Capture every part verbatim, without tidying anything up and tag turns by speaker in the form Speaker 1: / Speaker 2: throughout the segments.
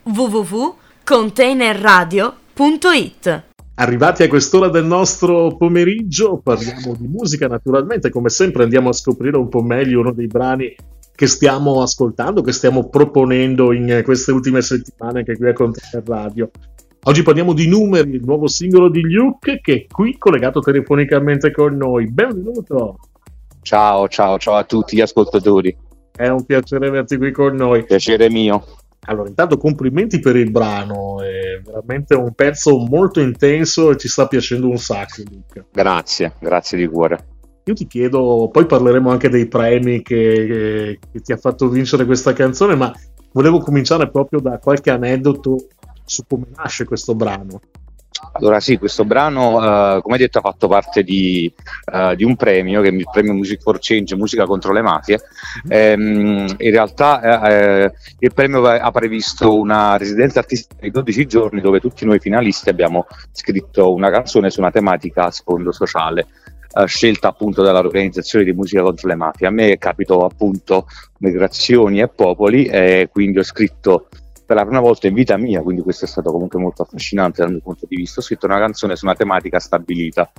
Speaker 1: w w w punto container radio punto it.
Speaker 2: Arrivati a quest'ora del nostro pomeriggio parliamo di musica, naturalmente, come sempre andiamo a scoprire un po' meglio uno dei brani che stiamo ascoltando, che stiamo proponendo in queste ultime settimane anche qui a Container Radio. Oggi parliamo di Numeri, il nuovo singolo di Luke, che è qui collegato telefonicamente con noi. Benvenuto!
Speaker 3: Ciao, ciao, ciao a tutti gli ascoltatori.
Speaker 2: È un piacere averti qui con noi.
Speaker 3: Piacere mio.
Speaker 2: Allora, intanto complimenti per il brano, è veramente un pezzo molto intenso e ci sta piacendo un sacco, Luca.
Speaker 3: Grazie, grazie di cuore.
Speaker 2: Io ti chiedo, poi parleremo anche dei premi che, che, che ti ha fatto vincere questa canzone, ma volevo cominciare proprio da qualche aneddoto su come nasce questo brano.
Speaker 3: Allora sì, questo brano, uh, come detto, ha fatto parte di, uh, di un premio, che è il premio Music for Change, Musica contro le mafie. Ehm, in realtà eh, il premio ha previsto una residenza artistica di dodici giorni dove tutti noi finalisti abbiamo scritto una canzone su una tematica a sfondo sociale, uh, scelta appunto dall'organizzazione di Musica contro le mafie. A me capitò appunto migrazioni e popoli, e quindi ho scritto per la prima volta in vita mia, quindi questo è stato comunque molto affascinante dal mio punto di vista. Ho scritto una canzone su una tematica stabilita,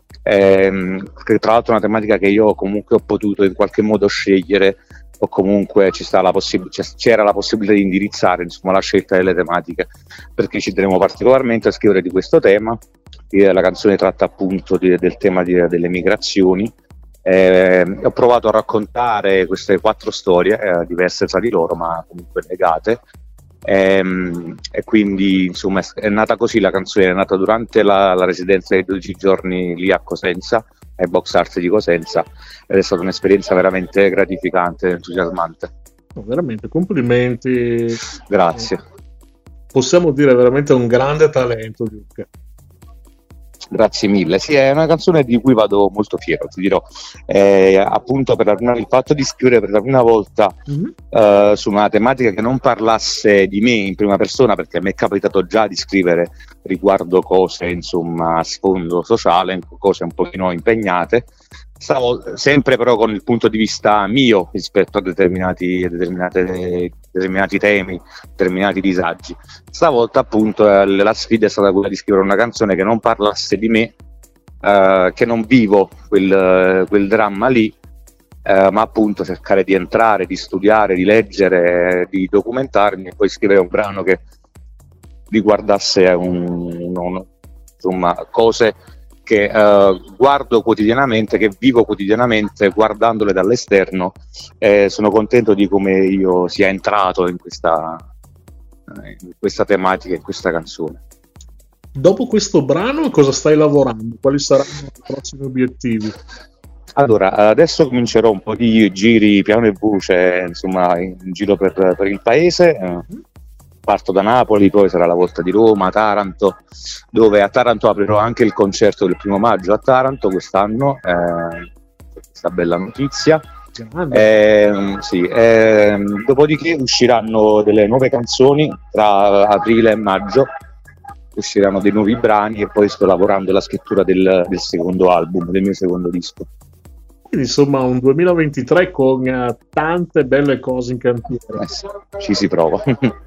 Speaker 3: ehm, che tra l'altro è una tematica che io comunque ho potuto in qualche modo scegliere, o comunque ci sta la possib- c'era la possibilità di indirizzare, insomma, la scelta delle tematiche, perché ci tenevo particolarmente a scrivere di questo tema. La canzone tratta appunto di, del tema di, delle migrazioni. Eh, ho provato a raccontare queste quattro storie, eh, diverse tra di loro ma comunque legate. E, e quindi insomma è nata così la canzone, è nata durante la, la residenza dei dodici giorni lì a Cosenza, ai Box Arts di Cosenza, ed è stata un'esperienza veramente gratificante, entusiasmante.
Speaker 2: Oh, veramente complimenti.
Speaker 3: Grazie.
Speaker 2: Possiamo dire veramente un grande talento, Luca.
Speaker 3: Grazie mille. Sì, è una canzone di cui vado molto fiero, ti dirò. Eh, appunto per la prima, il fatto di scrivere per la prima volta mm-hmm. uh, su una tematica che non parlasse di me in prima persona, perché a me è capitato già di scrivere riguardo cose insomma a sfondo sociale, cose un pochino impegnate, stavo sempre però con il punto di vista mio rispetto a determinati, determinate, determinati temi, determinati disagi. Stavolta appunto eh, la sfida è stata quella di scrivere una canzone che non parlasse di me, eh, che non vivo quel, quel dramma lì, eh, ma appunto cercare di entrare, di studiare, di leggere, di documentarmi e poi scrivere un brano che riguardasse un, un, insomma cose che uh, guardo quotidianamente, che vivo quotidianamente guardandole dall'esterno, e sono contento di come io sia entrato in questa, in questa tematica, in questa canzone.
Speaker 2: Dopo questo brano cosa stai lavorando? Quali saranno i prossimi obiettivi?
Speaker 3: Allora, adesso comincerò un po' di giri piano e voce, insomma, in giro per, per il paese. Mm-hmm. Parto da Napoli, poi sarà la volta di Roma, Taranto, dove a Taranto aprirò anche il concerto del primo maggio a Taranto quest'anno, eh, questa bella notizia. Eh, sì, eh, dopodiché usciranno delle nuove canzoni tra aprile e maggio, usciranno dei nuovi brani e poi sto lavorando alla scrittura del, del secondo album, del mio secondo disco.
Speaker 2: Quindi insomma un duemilaventitré con uh, tante belle cose in cantiere.
Speaker 3: Eh sì, ci si prova.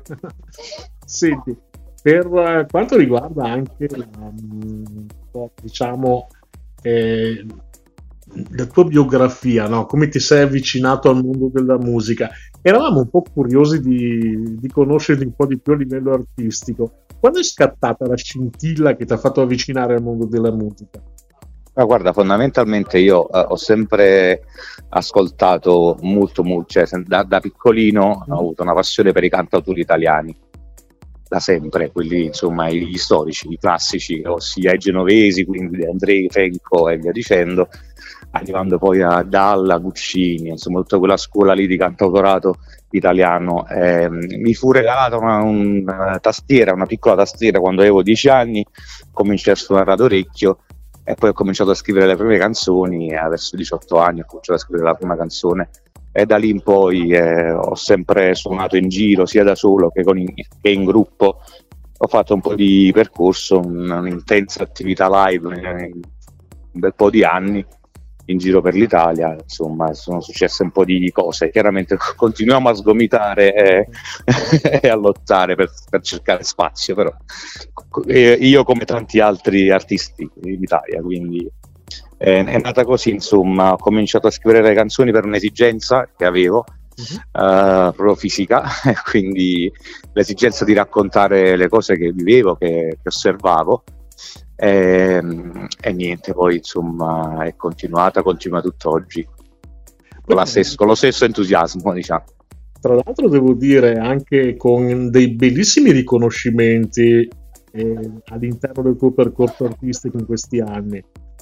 Speaker 2: Senti, per uh, quanto riguarda anche la, um, diciamo eh, la tua biografia, no? Come ti sei avvicinato al mondo della musica, eravamo un po' curiosi di, di conoscerti un po' di più a livello artistico. Quando è scattata la scintilla che ti ha fatto avvicinare al mondo della musica?
Speaker 3: Ma guarda, fondamentalmente io eh, ho sempre ascoltato molto, molto, cioè da, da piccolino ho avuto una passione per i cantautori italiani, da sempre, quelli insomma gli storici, i classici, ossia i genovesi, quindi Andrei, Fenco e via dicendo, arrivando poi a Dalla, Guccini, insomma tutta quella scuola lì di cantautorato italiano. Eh, mi fu regalata una, una tastiera, una piccola tastiera quando avevo dieci anni, cominciai a suonare ad orecchio. E poi ho cominciato a scrivere le prime canzoni e verso diciotto anni ho cominciato a scrivere la prima canzone e da lì in poi eh, ho sempre suonato in giro sia da solo che, con in, che in gruppo. Ho fatto un po' di percorso, un'intensa attività live in un bel po' di anni in giro per l'Italia, insomma sono successe un po' di cose, chiaramente continuiamo a sgomitare e, e a lottare per, per cercare spazio, però e io come tanti altri artisti in Italia, quindi è, è nata così, insomma ho cominciato a scrivere le canzoni per un'esigenza che avevo, uh-huh. uh, proprio fisica, e quindi l'esigenza di raccontare le cose che vivevo, che, che osservavo. E, e niente, poi insomma è continuata, continua tutt'oggi con, la stessa, con lo stesso entusiasmo, diciamo.
Speaker 2: Tra l'altro devo dire anche con dei bellissimi riconoscimenti eh, all'interno del tuo percorso artistico in questi anni.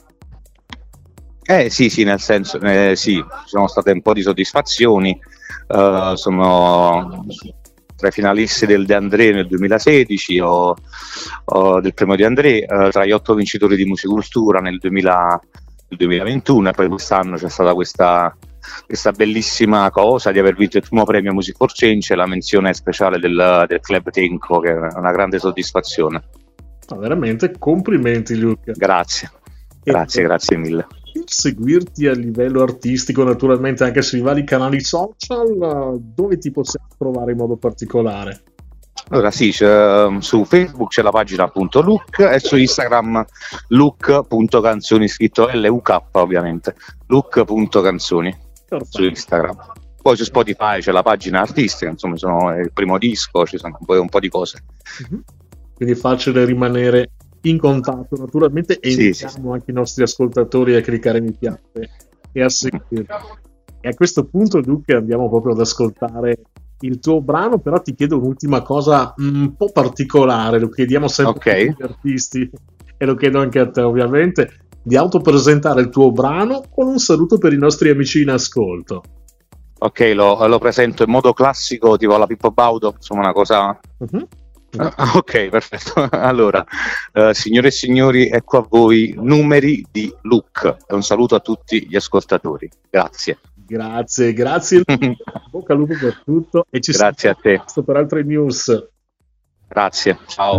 Speaker 3: Eh sì, sì, nel senso, eh, sì, ci sono state un po' di soddisfazioni, uh, sono tra i finalisti del De André nel duemilasedici o, o del premio De André, uh, tra gli otto vincitori di Musicultura nel duemila, nel duemilaventuno, e poi quest'anno c'è stata questa, questa bellissima cosa di aver vinto il primo premio Music for Change e la menzione speciale del, del Club Tenco, che è una grande soddisfazione.
Speaker 2: Ah, veramente complimenti, Luca.
Speaker 3: Grazie, grazie, e grazie mille.
Speaker 2: Per seguirti a livello artistico, naturalmente anche sui vari canali social, dove ti possiamo trovare in modo particolare?
Speaker 3: Allora sì, su Facebook c'è la pagina appunto Look e su Instagram look.canzoni, scritto L U K ovviamente, look.canzoni su Instagram. Poi su Spotify c'è la pagina artistica, insomma sono il primo disco, ci sono poi un po' di cose.
Speaker 2: Mm-hmm. Quindi è facile rimanere in contatto naturalmente, e
Speaker 3: sì,
Speaker 2: invitiamo
Speaker 3: sì.
Speaker 2: anche i nostri ascoltatori a cliccare mi piace e a seguire. E a questo punto, Luca, andiamo proprio ad ascoltare il tuo brano, però ti chiedo un'ultima cosa un po' particolare, lo chiediamo sempre
Speaker 3: okay.
Speaker 2: a tutti gli artisti e lo chiedo anche a te ovviamente, di autopresentare il tuo brano con un saluto per i nostri amici in ascolto.
Speaker 3: Ok, lo, lo presento in modo classico, tipo alla Pippo Baudo, insomma una cosa... Uh-huh. Uh, ok, perfetto. Allora, uh, signore e signori, ecco a voi Numeri di Look, e un saluto a tutti gli ascoltatori. Grazie.
Speaker 2: Grazie, grazie. Bocca al lupo per tutto e ci
Speaker 3: grazie a te
Speaker 2: per altre news.
Speaker 3: Grazie, ciao.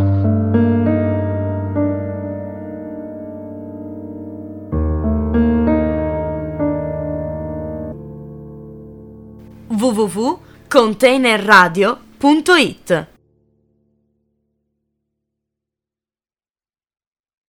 Speaker 1: w w w punto container radio punto it